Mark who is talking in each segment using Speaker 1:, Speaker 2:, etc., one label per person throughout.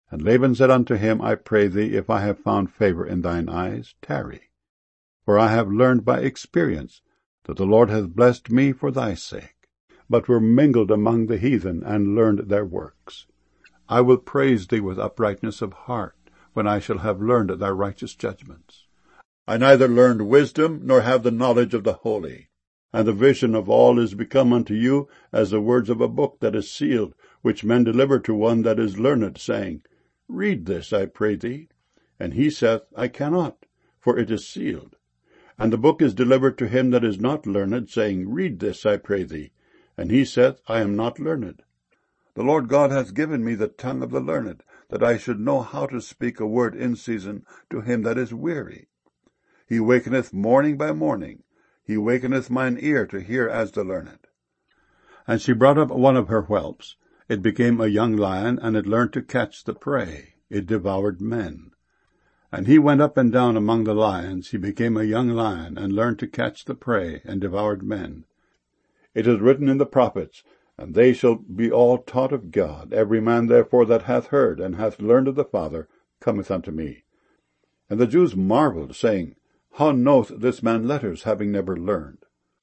Speaker 1: And Laban said unto him, I pray thee, if I have found favor in thine eyes, tarry. For I have learned by experience that the Lord hath blessed me for thy sake, but were mingled among the heathen, and learned their works. I will praise thee with uprightness of heart, when I shall have learned thy righteous judgments. I neither learned wisdom, nor have the knowledge of the holy. And the vision of all is become unto you as the words of a book that is sealed, which men deliver to one that is learned, saying, Read this, I pray thee. And he saith, I cannot, for it is sealed. And the book is delivered to him that is not learned, saying, Read this, I pray thee. And he saith, I am not learned. The Lord God hath given me the tongue of the learned, that I should know how to speak a word in season to him that is weary. He wakeneth morning by morning. He wakeneth mine ear to hear as the learned. And she brought up one of her whelps. It became a young lion, and it learned to catch the prey. It devoured men. And he went up and down among the lions. He became a young lion, and learned to catch the prey, and devoured men. It is written in the prophets, and they shall be all taught of God. Every man therefore that hath heard, and hath learned of the Father, cometh unto me. And the Jews marveled, saying, How knoweth this man letters, having never learned?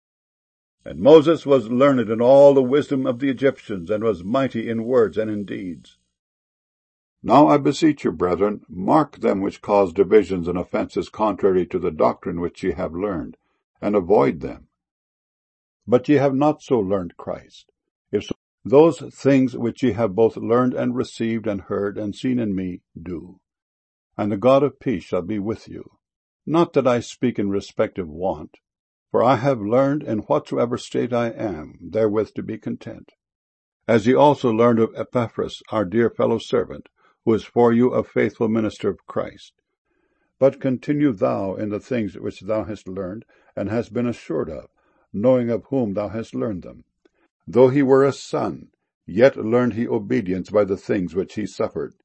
Speaker 1: And Moses was learned in all the wisdom of the Egyptians, and was mighty in words and in deeds. Now I beseech you, brethren, mark them which cause divisions and offences contrary to the doctrine which ye have learned, and avoid them. But ye have not so learned Christ. If so, those things which ye have both learned and received and heard and seen in me, do. And the God of peace shall be with you. Not that I speak in respect of want, for I have learned in whatsoever state I am, therewith to be content. As ye also learned of Epaphras, our dear fellow servant, who is for you a faithful minister of Christ. But continue thou in the things which thou hast learned, and hast been assured of, knowing of whom thou hast learned them. Though he were a son, yet learned he obedience by the things which he suffered.